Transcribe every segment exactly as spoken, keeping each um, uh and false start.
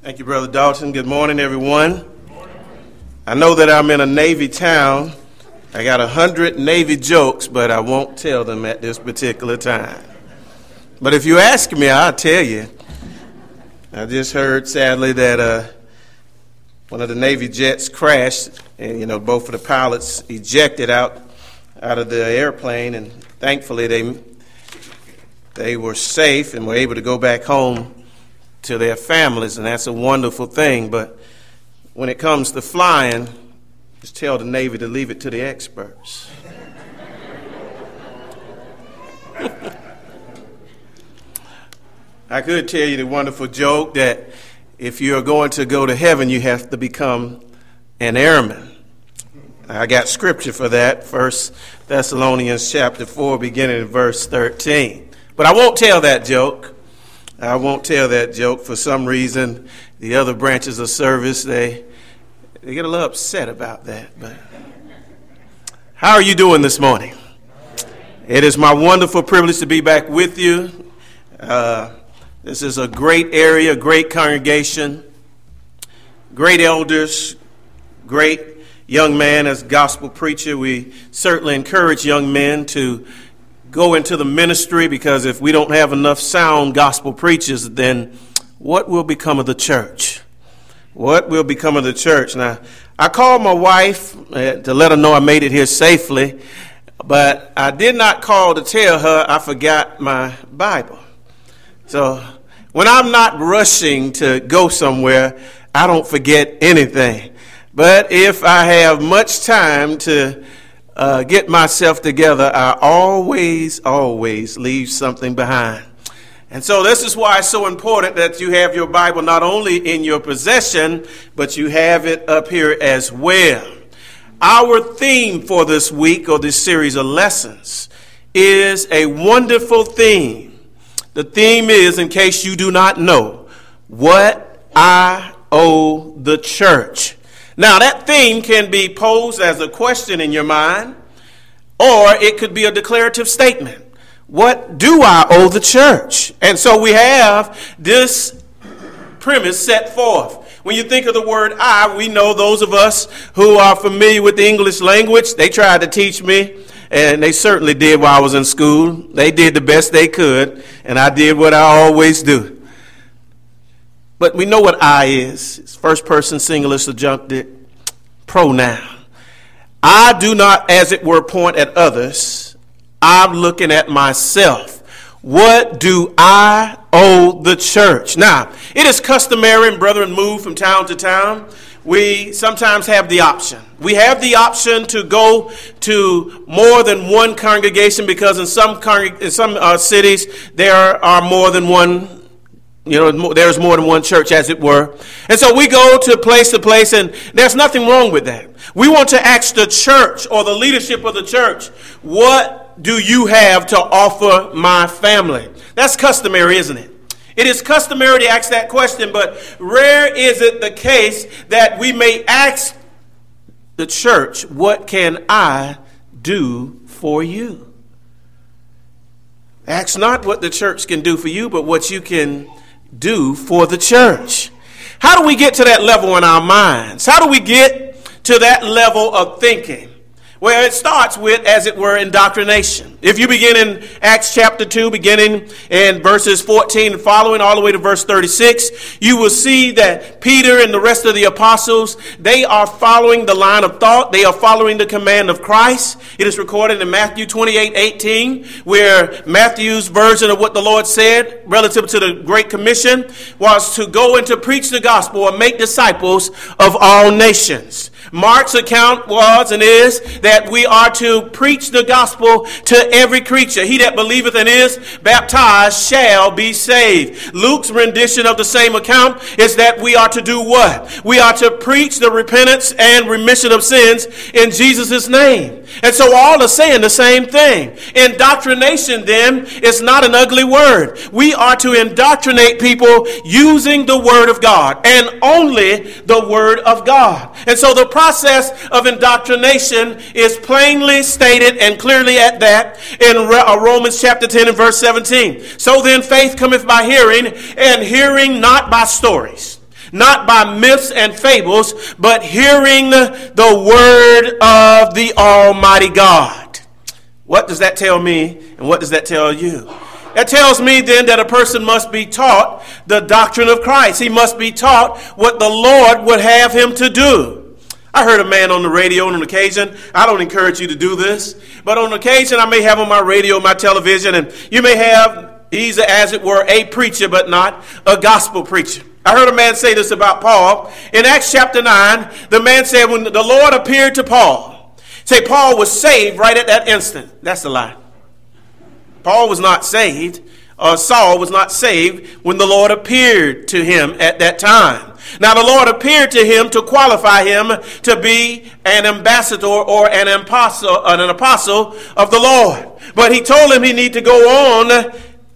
Thank you, Brother Dalton. Good morning, everyone. Good morning. I know that I'm in a Navy town. I got a hundred Navy jokes, but I won't tell them at this particular time. But if you ask me, I'll tell you. I just heard, sadly, that uh, one of the Navy jets crashed, and, you know, both of the pilots ejected out, out of the airplane, and thankfully they, they were safe and were able to go back home to their families, and that's a wonderful thing. But when it comes to flying, just tell the Navy to leave it to the experts. I could tell you the wonderful joke that if you're going to go to heaven, you have to become an airman. I got scripture for that, First Thessalonians chapter four, beginning in verse thirteen. But I won't tell that joke. I won't tell that joke. For some reason, the other branches of service, they they get a little upset about that. But how are you doing this morning? It is my wonderful privilege to be back with you. Uh, this is a great area, great congregation, great elders, great young man as gospel preacher. We certainly encourage young men to go into the ministry, because if we don't have enough sound gospel preachers, then what will become of the church? What will become of the church? Now, I called my wife uh, to let her know I made it here safely, but I did not call to tell her I forgot my Bible. So when I'm not rushing to go somewhere, I don't forget anything. But if I have much time to Uh, get myself together, I always, always leave something behind. And so this is why it's so important that you have your Bible not only in your possession, but you have it up here as well. Our theme for this week, or this series of lessons, is a wonderful theme. The theme is, in case you do not know, what I owe the church. Now, that theme can be posed as a question in your mind, or it could be a declarative statement. What do I owe the church? And so we have this premise set forth. When you think of the word I, we know those of us who are familiar with the English language, they tried to teach me, and they certainly did while I was in school. They did the best they could, and I did what I always do. But we know what I is. It's first person singular subjunctive pronoun. I do not, as it were, point at others. I'm looking at myself. What do I owe the church? Now, it is customary, and brethren move from town to town. We sometimes have the option. We have the option to go to more than one congregation, because in some congreg- in some uh, cities there are more than one. You know, there's more than one church, as it were. And so we go to place to place, and there's nothing wrong with that. We want to ask the church, or the leadership of the church, what do you have to offer my family? That's customary, isn't it? It is customary to ask that question, but rare is it the case that we may ask the church, what can I do for you? Ask not what the church can do for you, but what you can do for the church. How do we get to that level in our minds? How do we get to that level of thinking? Well, it starts with, as it were, indoctrination. If you begin in Acts chapter two, beginning in verses fourteen and following, all the way to verse thirty-six, you will see that Peter and the rest of the apostles, they are following the line of thought. They are following the command of Christ. It is recorded in Matthew twenty-eight eighteen, where Matthew's version of what the Lord said relative to the Great Commission was to go and to preach the gospel and make disciples of all nations. Mark's account was and is that we are to preach the gospel to every creature. He that believeth and is baptized shall be saved. Luke's rendition of the same account is that we are to do what? We are to preach the repentance and remission of sins in Jesus' name. And so all are saying the same thing. Indoctrination, then, is not an ugly word. We are to indoctrinate people using the word of God, and only the word of God. And so the process of indoctrination is plainly stated and clearly at that in Romans chapter ten and verse seventeen. So then faith cometh by hearing, and hearing not by stories. not by myths and fables, but hearing the word of the Almighty God. What does that tell me, and what does that tell you? That tells me then that a person must be taught the doctrine of Christ. He must be taught what the Lord would have him to do. I heard a man on the radio on an occasion. I don't encourage you to do this, but on occasion I may have on my radio, my television, and you may have, he's as it were, a preacher, but not a gospel preacher. I heard a man say this about Paul. In Acts chapter nine, the man said when the Lord appeared to Paul, say Paul was saved right at that instant. That's a lie. Paul was not saved, or Saul was not saved when the Lord appeared to him at that time. Now the Lord appeared to him to qualify him to be an ambassador or an apostle, an apostle of the Lord. But he told him he need to go on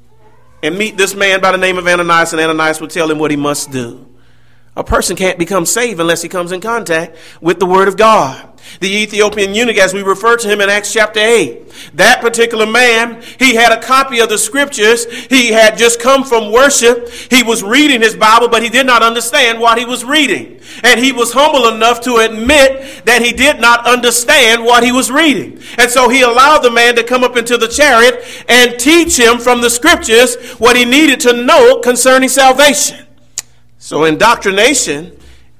and meet this man by the name of Ananias, and Ananias would tell him what he must do. A person can't become saved unless he comes in contact with the Word of God. The Ethiopian eunuch, as we refer to him in Acts chapter eight, that particular man, he had a copy of the scriptures. He had just come from worship. He was reading his Bible, but he did not understand what he was reading. And he was humble enough to admit that he did not understand what he was reading. And so he allowed the man to come up into the chariot and teach him from the scriptures what he needed to know concerning salvation. So indoctrination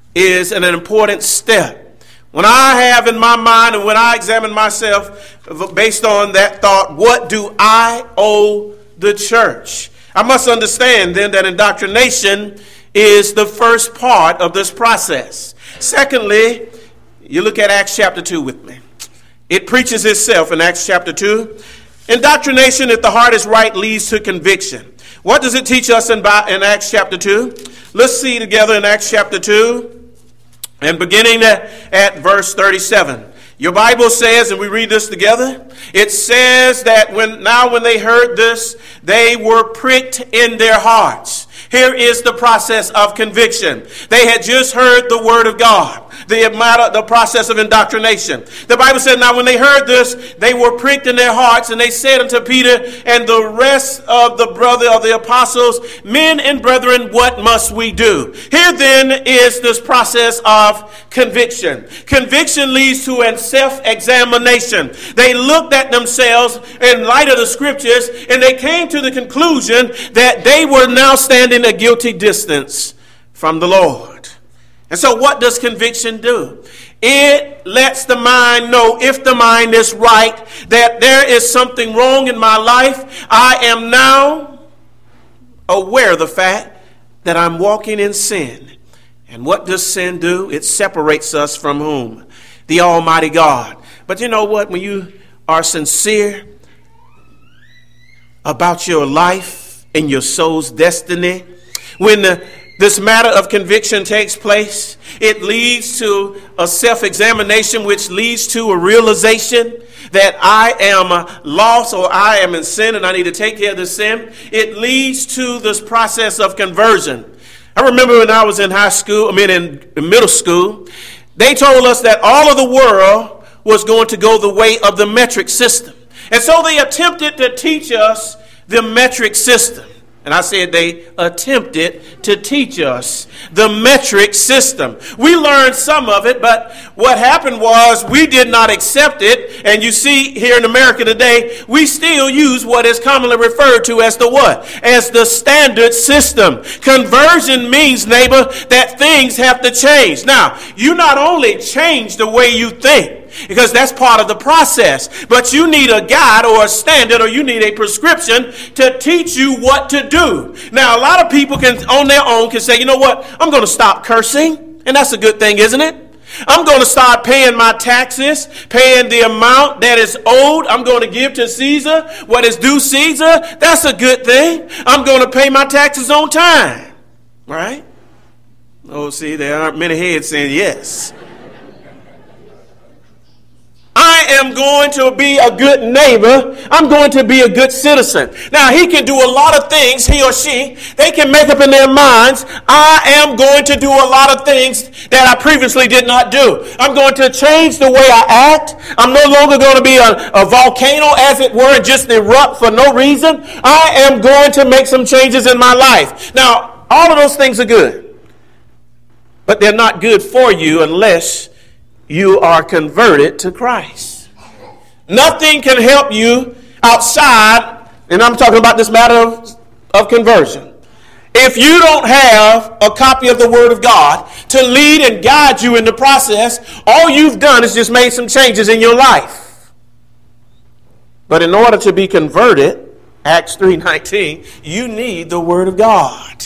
is an important step. When I have in my mind and when I examine myself based on that thought, what do I owe the church? I must understand then that indoctrination is the first part of this process. Secondly, you look at Acts chapter two with me. It preaches itself in Acts chapter two. Indoctrination, if the heart is right, leads to conviction. What does it teach us in, in Acts chapter two? Let's see together in Acts chapter two. And beginning at, at verse thirty-seven, your Bible says, and we read this together, it says that when now when they heard this, they were pricked in their hearts. Here is the process of conviction. They had just heard the word of God, the matter, the process of indoctrination. The Bible said, now when they heard this, they were pricked in their hearts, and they said unto Peter and the rest of the brother of the apostles, men and brethren, what must we do? Here then is this process of conviction. Conviction leads to a self-examination. They looked at themselves in light of the scriptures, and they came to the conclusion that they were now standing a guilty distance from the Lord. And so what does conviction do? It lets the mind know, if the mind is right, that there is something wrong in my life. I am now aware of the fact that I'm walking in sin. And what does sin do? It separates us from whom? The Almighty God. But you know what? When you are sincere about your life and your soul's destiny, when the, this matter of conviction takes place, it leads to a self-examination, which leads to a realization that I am lost, or I am in sin and I need to take care of this sin. It leads to this process of conversion. I remember when I was in high school, I mean in, in middle school, they told us that all of the world was going to go the way of the metric system. And so they attempted to teach us the metric system. And I said they attempted to teach us the metric system. We learned some of it, but what happened was we did not accept it. And you see here in America today, we still use what is commonly referred to as the what? As the standard system. Conversion means, neighbor, that things have to change. Now, you not only change the way you think, because that's part of the process, but you need a guide or a standard, or you need a prescription to teach you what to do. Now, a lot of people can, on their own, can say, you know what, I'm going to stop cursing, and that's a good thing, isn't it? I'm going to start paying my taxes, paying the amount that is owed. I'm going to give to Caesar what is due Caesar. That's a good thing. I'm going to pay my taxes on time, right? Oh, see, there aren't many heads saying yes. I am going to be a good neighbor. I'm going to be a good citizen. Now, he can do a lot of things, he or she. They can make up in their minds, I am going to do a lot of things that I previously did not do. I'm going to change the way I act. I'm no longer going to be a, a volcano, as it were, and just erupt for no reason. I am going to make some changes in my life. Now, all of those things are good. but they're not good for you unless you are converted to Christ. Nothing can help you outside, and I'm talking about this matter of, of conversion. If you don't have a copy of the Word of God to lead and guide you in the process, all you've done is just made some changes in your life. But in order to be converted, Acts three nineteen, you need the Word of God.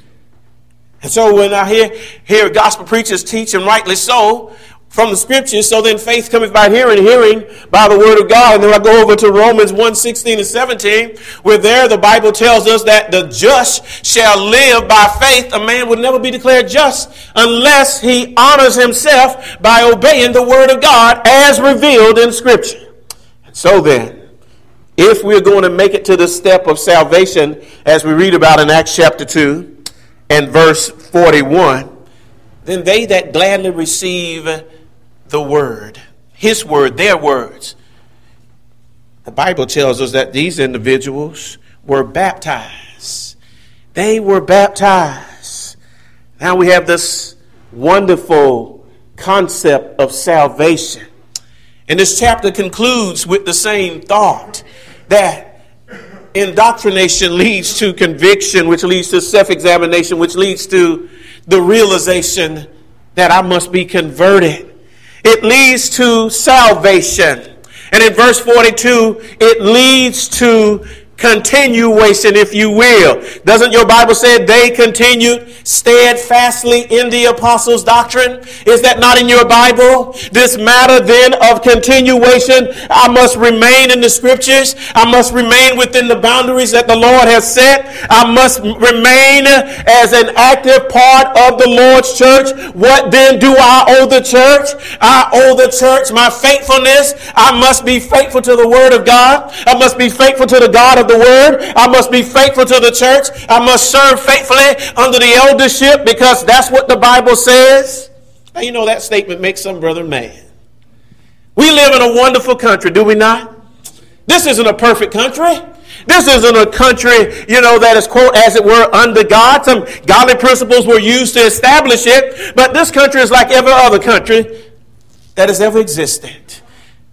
And so when I hear, hear gospel preachers teach, and rightly so, from the scriptures, so then faith cometh by hearing, hearing by the word of God. And then I go over to Romans one sixteen and seventeen, where there the Bible tells us that the just shall live by faith. A man would never be declared just unless he honors himself by obeying the word of God as revealed in scripture. And so then, if we're going to make it to the step of salvation, as we read about in Acts chapter two and verse forty-one, then they that gladly receive the word, his word, their words. The Bible tells us that these individuals were baptized. They were baptized. Now we have this wonderful concept of salvation. And this chapter concludes with the same thought, that indoctrination leads to conviction, which leads to self-examination, which leads to the realization that I must be converted. It leads to salvation. And in verse forty-two, it leads to continuation, if you will. Doesn't your Bible say they continued steadfastly in the apostles' doctrine? Is that not in your Bible? This matter then of continuation, I must remain in the scriptures. I must remain within the boundaries that the Lord has set. I must remain as an active part of the Lord's church. What then do I owe the church? I owe the church my faithfulness. I must be faithful to the word of God. I must be faithful to the God of the word. I must be faithful to the church. I must serve faithfully under the eldership, because that's what the Bible says. And you know, that statement makes some brother mad. We live in a wonderful country, do we not? This isn't a perfect country. This isn't a country, you know, that is, quote, as it were, under God. Some godly principles were used to establish it. But this country is like every other country that has ever existed.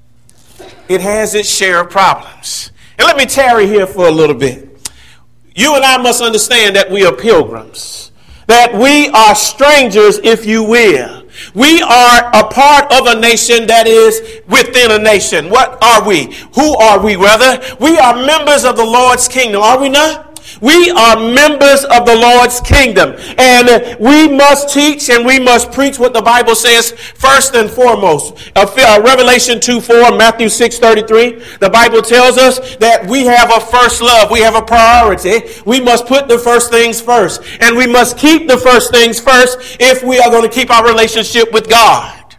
It has its share of problems. And let me tarry here for a little bit. You and I must understand that we are pilgrims, that we are strangers, if you will. We are a part of a nation that is within a nation. What are we? Who are we, rather? We are members of the Lord's kingdom, are we not? We are members of the Lord's kingdom, and we must teach and we must preach what the Bible says first and foremost. Uh, Revelation two four, Matthew six thirty-three, the Bible tells us that we have a first love. We have a priority. We must put the first things first, and we must keep the first things first if we are going to keep our relationship with God.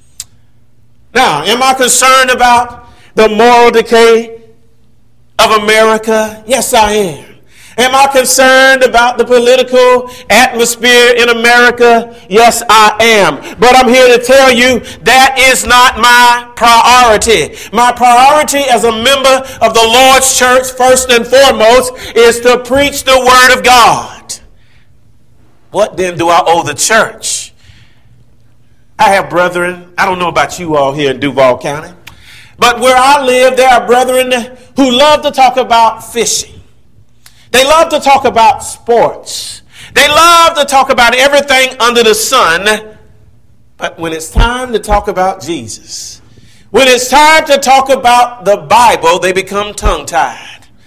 Now, am I concerned about the moral decay of America? Yes, I am. Am I concerned about the political atmosphere in America? Yes, I am. But I'm here to tell you that is not my priority. My priority as a member of the Lord's church, first and foremost, is to preach the word of God. What then do I owe the church? I have brethren, I don't know about you all here in Duval County, but where I live, there are brethren who love to talk about fishing. They love to talk about sports. They love to talk about everything under the sun. But when it's time to talk about Jesus, when it's time to talk about the Bible, they become tongue-tied.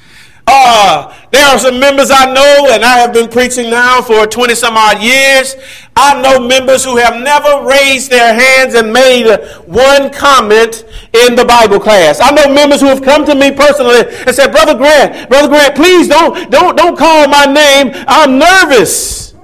Uh, there are some members I know, and I have been preaching now for twenty some odd years. I know members who have never raised their hands and made one comment in the Bible class. I know members who have come to me personally and said, Brother Grant, Brother Grant, please don't, don't, don't call my name. I'm nervous.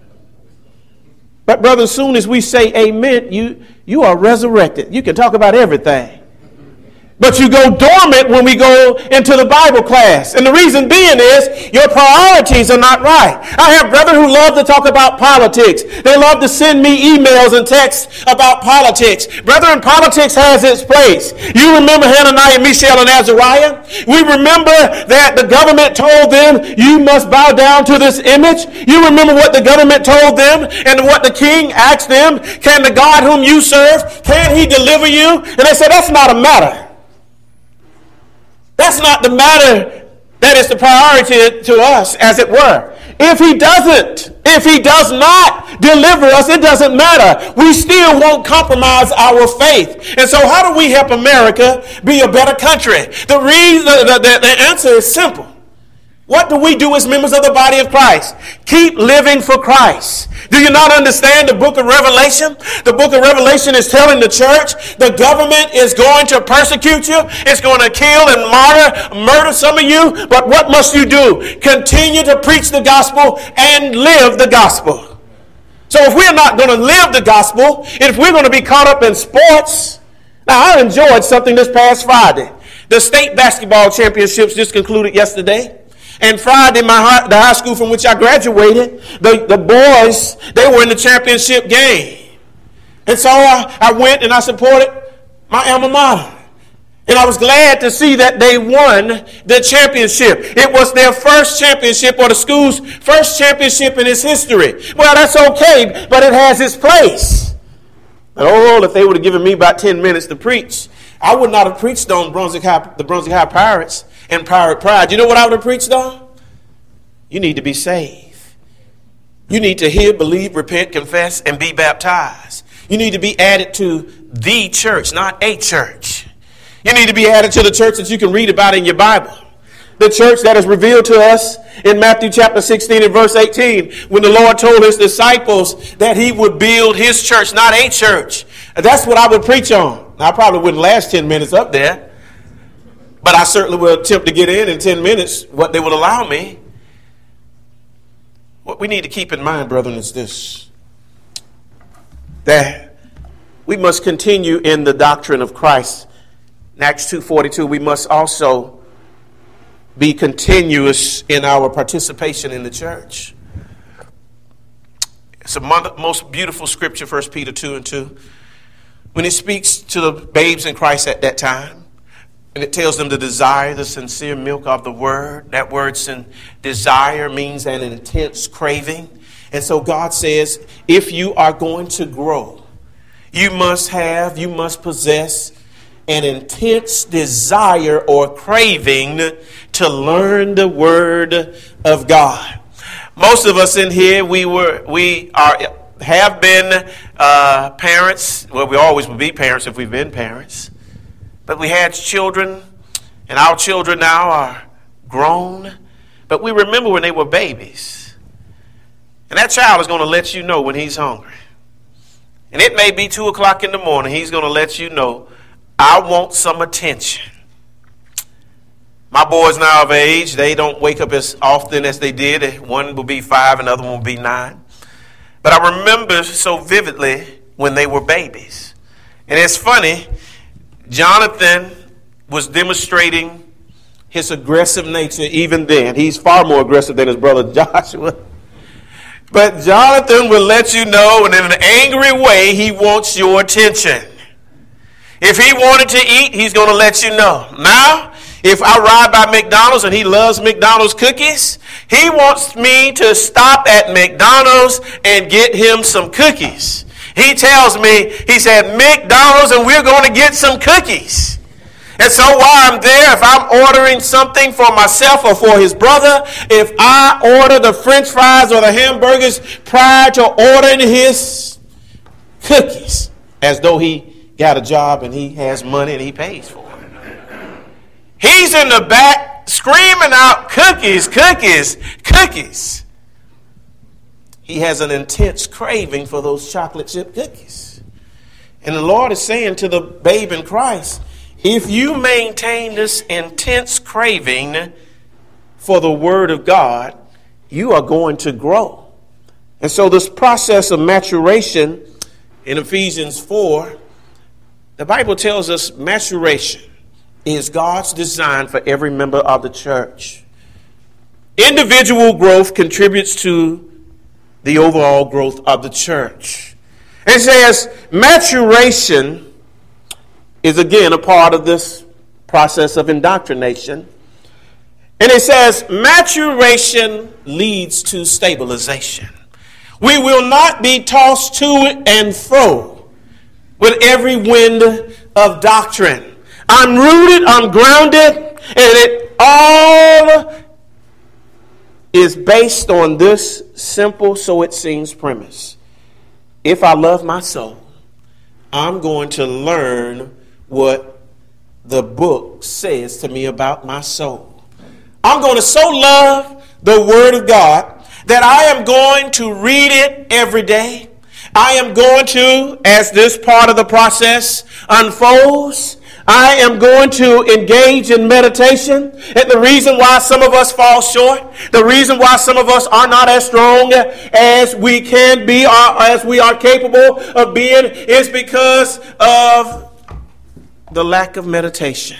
But brother, as soon as we say amen, you, you are resurrected. You can talk about everything. But you go dormant when we go into the Bible class. And the reason being is your priorities are not right. I have brethren who love to talk about politics. They love to send me emails and texts about politics. Brethren, politics has its place. You remember Hananiah, Mishael, and Azariah? We remember that the government told them, you must bow down to this image. You remember what the government told them and what the king asked them, can the God whom you serve, can he deliver you? And they said, that's not a matter. That's not the matter that is the priority to us, as it were. If he doesn't, if he does not deliver us, it doesn't matter. We still won't compromise our faith. And so how do we help America be a better country? The reason, the, the, the answer is simple. What do we do as members of the body of Christ? Keep living for Christ. Do you not understand the book of Revelation? The book of Revelation is telling the church the government is going to persecute you. It's going to kill and martyr, murder some of you. But what must you do? Continue to preach the gospel and live the gospel. So if we're not going to live the gospel, if we're going to be caught up in sports. Now, I enjoyed something this past Friday. The state basketball championships just concluded yesterday. And Friday, my high, the high school from which I graduated, the, the boys, they were in the championship game. And so I, I went and I supported my alma mater. And I was glad to see that they won the championship. It was their first championship, or the school's first championship in its history. Well, that's okay, but it has its place. But oh, if they would have given me about ten minutes to preach, I would not have preached on Brunswick High, the Brunswick High Pirates and Pirate Pride. You know what I would have preached on? You need to be saved. You need to hear, believe, repent, confess, and be baptized. You need to be added to the church, not a church. You need to be added to the church that you can read about in your Bible. The church that is revealed to us in Matthew chapter sixteen and verse eighteen, when the Lord told his disciples that he would build his church, not a church. That's what I would preach on. Now, I probably wouldn't last ten minutes up there. But I certainly will attempt to get in in ten minutes, what they would allow me. What we need to keep in mind, brethren, is this. That we must continue in the doctrine of Christ. In Acts two forty-two, we must also be continuous in our participation in the church. It's the most beautiful scripture, First Peter two and two. When it speaks to the babes in Christ at that time. And it tells them to desire the sincere milk of the word. That word sin, desire means an intense craving. And so God says, if you are going to grow, you must have, you must possess an intense desire or craving to learn the word of God. Most of us in here, we were, we are, have been uh, parents. Well, we always will be parents if we've been parents. But we had children, and our children now are grown. But we remember when they were babies. And that child is going to let you know when he's hungry. And it may be two o'clock in the morning. He's going to let you know, I want some attention. My boys now of age, they don't wake up as often as they did. One will be five, another one will be nine. But I remember so vividly when they were babies. And it's funny, Jonathan was demonstrating his aggressive nature even then. He's far more aggressive than his brother Joshua. But Jonathan will let you know, and in an angry way, he wants your attention. If he wanted to eat, he's going to let you know. Now, if I ride by McDonald's and he loves McDonald's cookies, he wants me to stop at McDonald's and get him some cookies. He tells me, he said, McDonald's, and we're going to get some cookies. And so while I'm there, if I'm ordering something for myself or for his brother, if I order the French fries or the hamburgers prior to ordering his cookies, as though he got a job and he has money and he pays for it. He's in the back screaming out, cookies, cookies, cookies. He has an intense craving for those chocolate chip cookies. And the Lord is saying to the babe in Christ, if you maintain this intense craving for the word of God, you are going to grow. And so this process of maturation in Ephesians four, the Bible tells us maturation. is God's design for every member of the church. Individual growth contributes to the overall growth of the church. It says maturation is again a part of this process of indoctrination. And it says maturation leads to stabilization. We will not be tossed to and fro with every wind of doctrine. I'm rooted, I'm grounded, and it all is based on this simple, so it seems, premise. If I love my soul, I'm going to learn what the book says to me about my soul. I'm going to so love the Word of God that I am going to read it every day. I am going to, as this part of the process unfolds, I am going to engage in meditation. And the reason why some of us fall short, the reason why some of us are not as strong as we can be, or as we are capable of being, is because of the lack of meditation.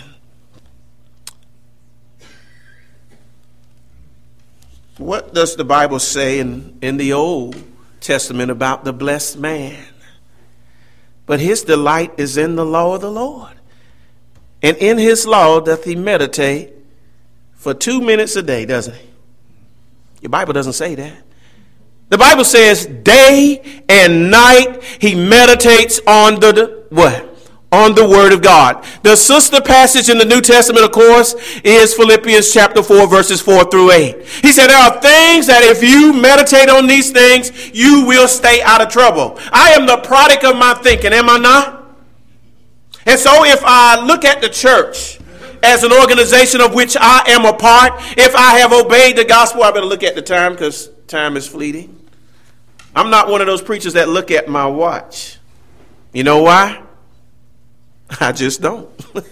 What does the Bible say in, in the Old Testament about the blessed man? But his delight is in the law of the Lord. And in his law doth he meditate for two minutes a day, doesn't he? Your Bible doesn't say that. The Bible says day and night he meditates on the, the what? On the Word of God. The sister passage in the New Testament, of course, is Philippians chapter four, verses four through eight. He said there are things that if you meditate on these things, you will stay out of trouble. I am the product of my thinking, am I not? And so if I look at the church as an organization of which I am a part, if I have obeyed the gospel, I better look at the time because time is fleeting. I'm not one of those preachers that look at my watch. You know why? I just don't.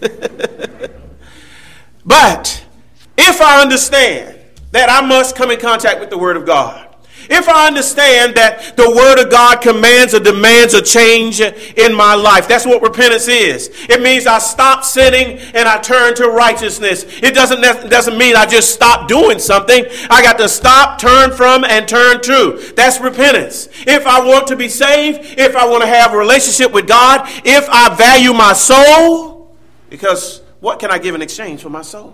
But if I understand that I must come in contact with the Word of God, if I understand that the Word of God commands or demands a change in my life, that's what repentance is. It means I stop sinning and I turn to righteousness. It doesn't, doesn't mean I just stop doing something. I got to stop, turn from, and turn to. That's repentance. If I want to be saved, if I want to have a relationship with God, if I value my soul, because what can I give in exchange for my soul?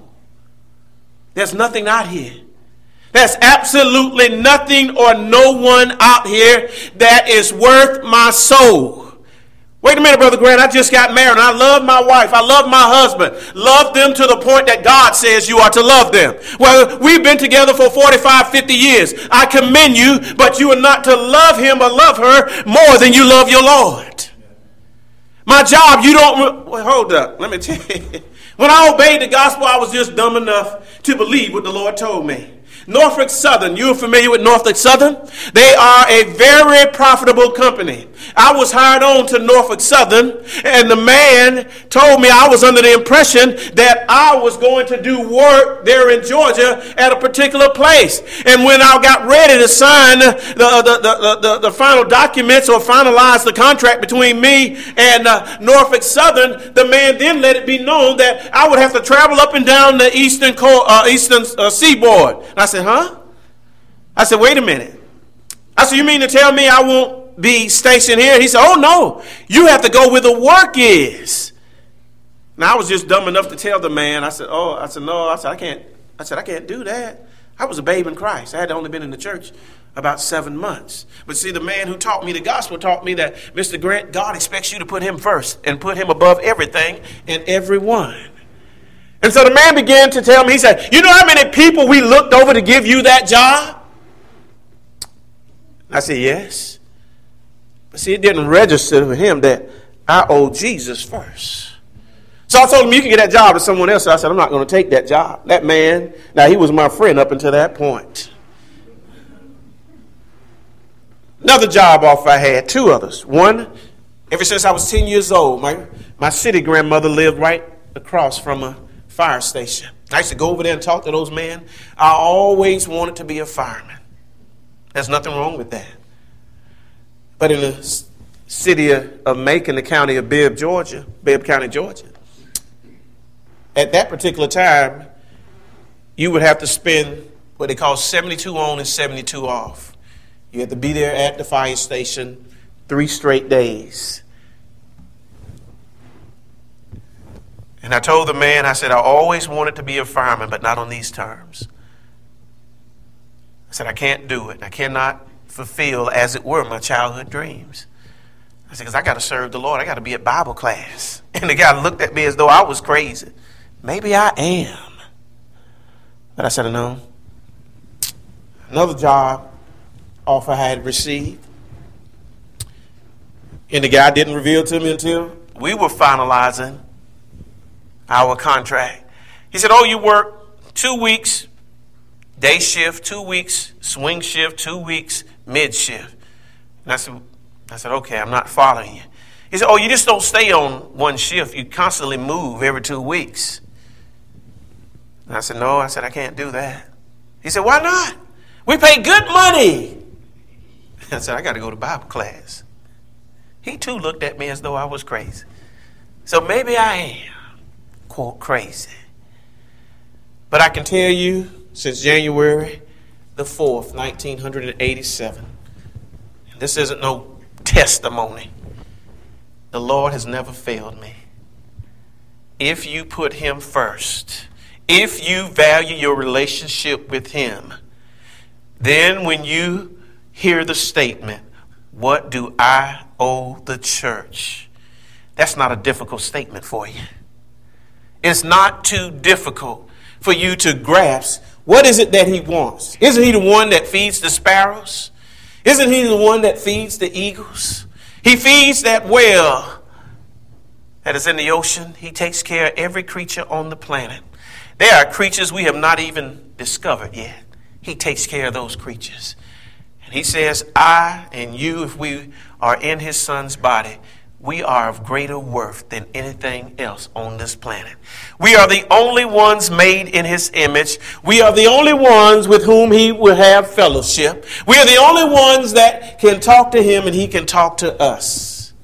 There's nothing out here. There's absolutely nothing or no one out here that is worth my soul. Wait a minute, Brother Grant, I just got married and I love my wife. I love my husband. Love them to the point that God says you are to love them. Well, we've been together for forty-five, fifty years. I commend you, but you are not to love him or love her more than you love your Lord. My job, you don't... Well, hold up. Let me tell you. When I obeyed the gospel, I was just dumb enough to believe what the Lord told me. Norfolk Southern, you're familiar with Norfolk Southern? They are a very profitable company. I was hired on to Norfolk Southern, and the man told me I was under the impression that I was going to do work there in Georgia at a particular place. And when I got ready to sign the, the, the, the, the final documents or finalize the contract between me and uh, Norfolk Southern, the man then let it be known that I would have to travel up and down the eastern, co- uh, eastern uh, seaboard. And I said, huh? I said, wait a minute. I said, you mean to tell me I won't be stationed here? He said, oh, no. You have to go where the work is. Now, I was just dumb enough to tell the man. I said, oh, I said, no. I said, I can't. I said, I can't do that. I was a babe in Christ. I had only been in the church about seven months. But see, the man who taught me the gospel taught me that, Mister Grant, God expects you to put him first and put him above everything and everyone. And so the man began to tell me, he said, you know how many people we looked over to give you that job? I said, yes. But see, it didn't register for him that I owe Jesus first. So I told him, you can get that job to someone else. So I said, I'm not going to take that job. That man, now he was my friend up until that point. Another job offer I had, two others. One, ever since I was ten years old, my, my city grandmother lived right across from a fire station. I used to go over there and talk to those men. I always wanted to be a fireman. There's nothing wrong with that. But in the city of Macon, the county of Bibb, Georgia, Bibb County, Georgia, at that particular time, you would have to spend what they call seventy-two on and seventy-two off. You had to be there at the fire station three straight days. And I told the man, I said, I always wanted to be a fireman, but not on these terms. I said, I can't do it. I cannot fulfill, as it were, my childhood dreams. I said, because I got to serve the Lord. I got to be at Bible class. And the guy looked at me as though I was crazy. Maybe I am. But I said, no. Another job offer I had received. And the guy didn't reveal to me until we were finalizing our contract. He said, oh, you work two weeks day shift, two weeks swing shift, two weeks mid shift. And I said, I said, okay, I'm not following you. He said, oh, you just don't stay on one shift. You constantly move every two weeks. And I said, no, I said, I can't do that. He said, why not? We pay good money. I said, I got to go to Bible class. He too looked at me as though I was crazy. So maybe I am, quote, crazy. But I can tell you, since January the fourth, nineteen eighty-seven, and this isn't no testimony, the Lord has never failed me. If you put him first, if you value your relationship with him, then when you hear the statement, what do I owe the church? That's not a difficult statement for you. It's not too difficult for you to grasp what is it that he wants. Isn't he the one that feeds the sparrows? Isn't he the one that feeds the eagles? He feeds that whale that is in the ocean. He takes care of every creature on the planet. There are creatures we have not even discovered yet. He takes care of those creatures. And he says, I and you, if we are in his son's body, we are of greater worth than anything else on this planet. We are the only ones made in his image. We are the only ones with whom he will have fellowship. We are the only ones that can talk to him and he can talk to us.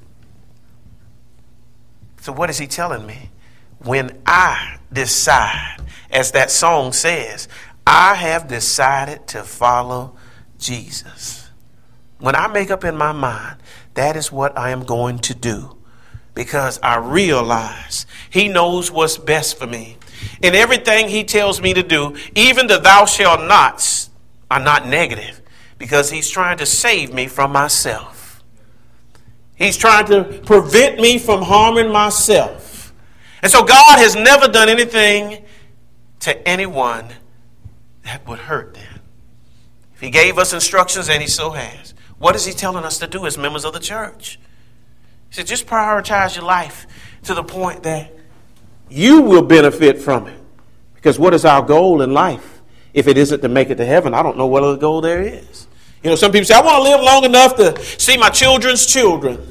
So what is he telling me? When I decide, as that song says, I have decided to follow Jesus. When I make up in my mind, that is what I am going to do, because I realize he knows what's best for me. And everything he tells me to do, even the thou shalt nots, are not negative, because he's trying to save me from myself. He's trying to prevent me from harming myself. And so God has never done anything to anyone that would hurt them. If he gave us instructions, and he so has, what is he telling us to do as members of the church? He said, just prioritize your life to the point that you will benefit from it. Because what is our goal in life? If it isn't to make it to heaven, I don't know what other goal there is. You know, some people say, I want to live long enough to see my children's children.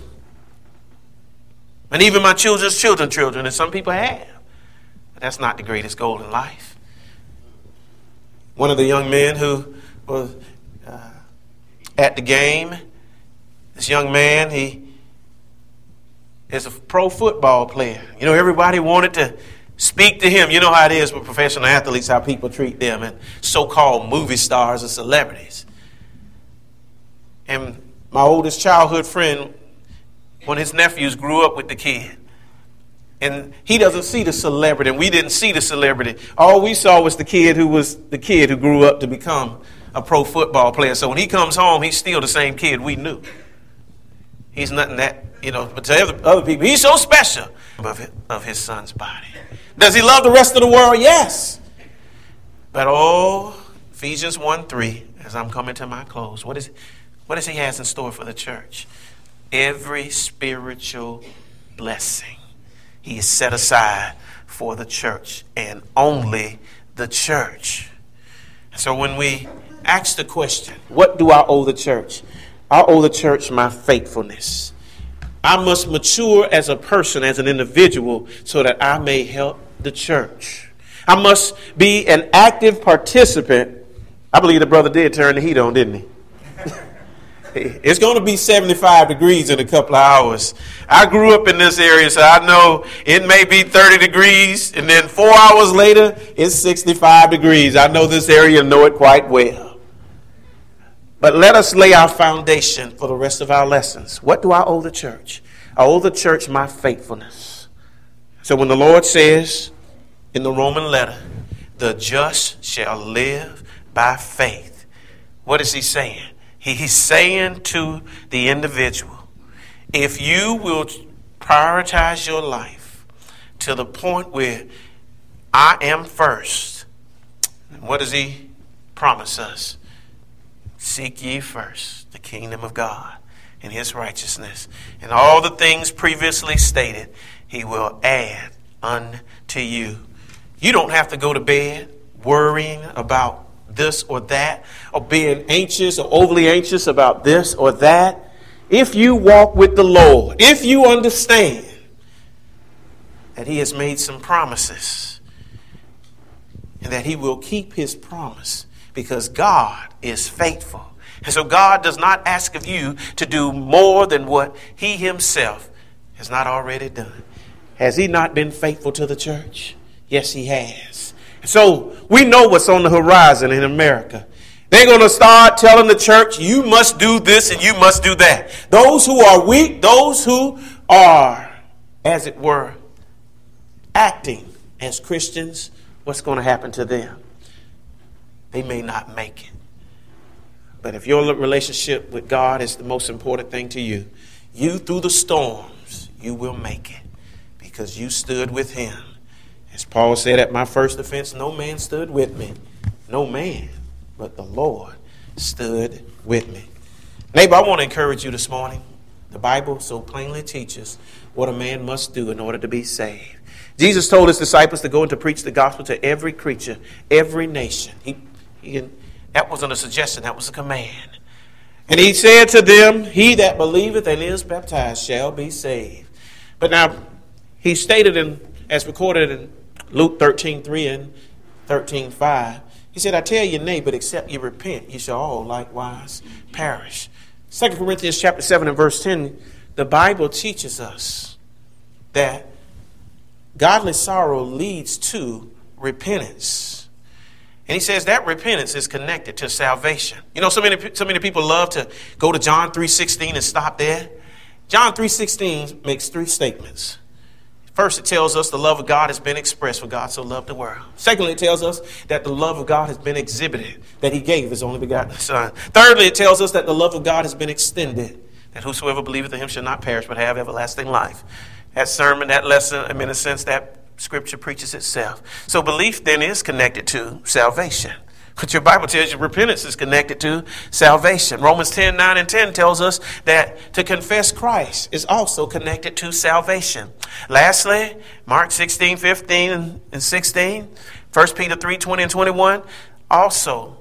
And even my children's children's children. And some people have. But that's not the greatest goal in life. One of the young men who was uh, at the game, this young man, he is a pro football player. You know, everybody wanted to speak to him. You know how it is with professional athletes, how people treat them, and so-called movie stars and celebrities. And my oldest childhood friend, one of his nephews, grew up with the kid. And he doesn't see the celebrity, and we didn't see the celebrity. All we saw was the kid who was the kid who grew up to become a pro football player. So when he comes home, he's still the same kid we knew. He's nothing that, you know, but to other, other people, he's so special of, it, of his son's body. Does he love the rest of the world? Yes. But oh, Ephesians one three, as I'm coming to my close, what is, what does he has in store for the church? Every spiritual blessing he is set aside for the church, and only the church. So when we ask the question, what do I owe the church? I owe the church my faithfulness. I must mature as a person, as an individual, so that I may help the church. I must be an active participant. I believe the brother did turn the heat on, didn't he? It's going to be seventy-five degrees in a couple of hours. I grew up in this area, so I know it may be thirty degrees, and then four hours later, it's sixty-five degrees. I know this area and know it quite well. But let us lay our foundation for the rest of our lessons. What do I owe the church? I owe the church my faithfulness. So when the Lord says in the Roman letter, the just shall live by faith, what is he saying? He's saying to the individual, if you will prioritize your life to the point where I am first, what does he promise us? Seek ye first the kingdom of God and his righteousness, and all the things previously stated he will add unto you. You don't have to go to bed worrying about this or that, or being anxious or overly anxious about this or that. If you walk with the Lord, if you understand that he has made some promises and that he will keep his promise, because God is faithful. And so God does not ask of you to do more than what he himself has not already done. Has he not been faithful to the church? Yes, he has. So we know what's on the horizon in America. They're going to start telling the church, you must do this and you must do that. Those who are weak, those who are, as it were, acting as Christians, what's going to happen to them? They may not make it. But if your relationship with God is the most important thing to you, you through the storms, you will make it because you stood with him. As Paul said, at my first offense, no man stood with me. No man, but the Lord stood with me. Neighbor, I want to encourage you this morning. The Bible so plainly teaches what a man must do in order to be saved. Jesus told his disciples to go and to preach the gospel to every creature, every nation. He, he, that wasn't a suggestion, that was a command. And he said to them, he that believeth and is baptized shall be saved. But now, he stated in, as recorded in Luke thirteen three and thirteen five, he said, I tell you, nay, but except you repent, you shall all likewise perish. Second Corinthians chapter seven and verse ten, the Bible teaches us that godly sorrow leads to repentance. And he says that repentance is connected to salvation. You know, so many, so many people love to go to John three sixteen and stop there. John three sixteen makes three statements. First, it tells us the love of God has been expressed, for God so loved the world. Secondly, it tells us that the love of God has been exhibited, that he gave his only begotten Son. Thirdly, it tells us that the love of God has been extended, that whosoever believeth in him shall not perish, but have everlasting life. That sermon, that lesson, I mean, in a sense, that scripture preaches itself. So belief then is connected to salvation. But your Bible tells you repentance is connected to salvation. Romans ten, nine and ten tells us that to confess Christ is also connected to salvation. Lastly, Mark sixteen, fifteen and sixteen, First Peter three, twenty and twenty-one also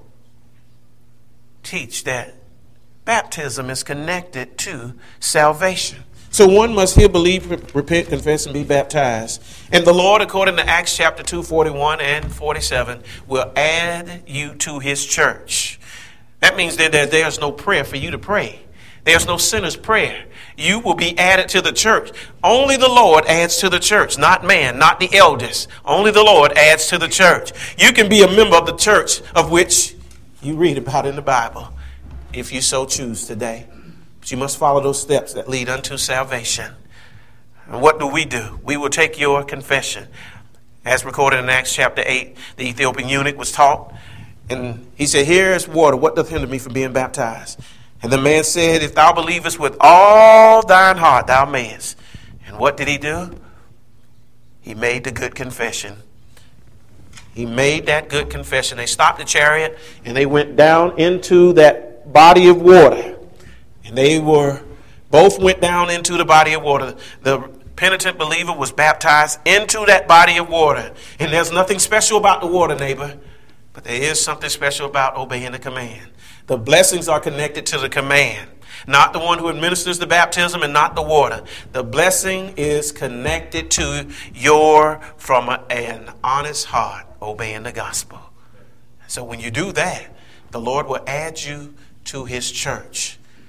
teach that baptism is connected to salvation. So one must here believe, repent, confess, and be baptized. And the Lord, according to Acts chapter two, forty-one and forty-seven, will add you to his church. That means that there's no prayer for you to pray. There's no sinner's prayer. You will be added to the church. Only the Lord adds to the church, not man, not the eldest. Only the Lord adds to the church. You can be a member of the church of which you read about in the Bible, if you so choose today. You must follow those steps that lead unto salvation. And what do we do? We will take your confession. As recorded in Acts chapter eight, the Ethiopian eunuch was taught, and he said, here is water. What doth hinder me from being baptized? And the man said, if thou believest with all thine heart, thou mayest. And what did he do? He made the good confession. He made that good confession. They stopped the chariot, and they went down into that body of water. And they were, both went down into the body of water. The penitent believer was baptized into that body of water. And there's nothing special about the water, neighbor, but there is something special about obeying the command. The blessings are connected to the command, not the one who administers the baptism and not the water. The blessing is connected to your, from a, an honest heart, obeying the gospel. So when you do that, the Lord will add you to his church.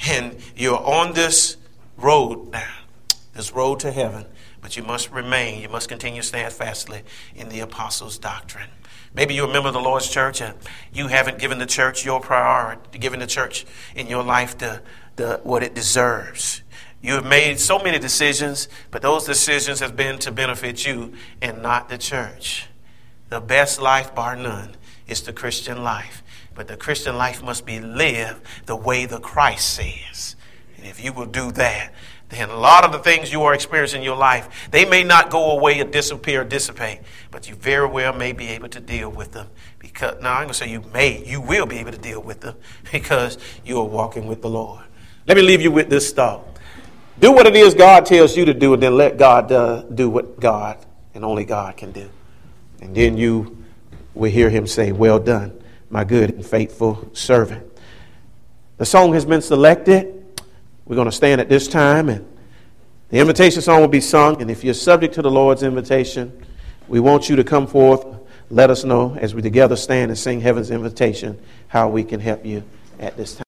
And you're on this road now, this road to heaven, but you must remain, you must continue steadfastly in the apostles' doctrine. Maybe you're a member of the Lord's church and you haven't given the church your priority, given the church in your life the, the what it deserves. You have made so many decisions, but those decisions have been to benefit you and not the church. The best life, bar none, is the Christian life. But the Christian life must be lived the way the Christ says. And if you will do that, then a lot of the things you are experiencing in your life, they may not go away or disappear or dissipate, but you very well may be able to deal with them. Because now I'm going to say you may, you will be able to deal with them because you are walking with the Lord. Let me leave you with this thought. Do what it is God tells you to do, and then let God uh, do what God and only God can do. And then you will hear him say, well done, my good and faithful servant. The song has been selected. We're going to stand at this time, and the invitation song will be sung. And if you're subject to the Lord's invitation, we want you to come forth. Let us know as we together stand and sing heaven's invitation how we can help you at this time.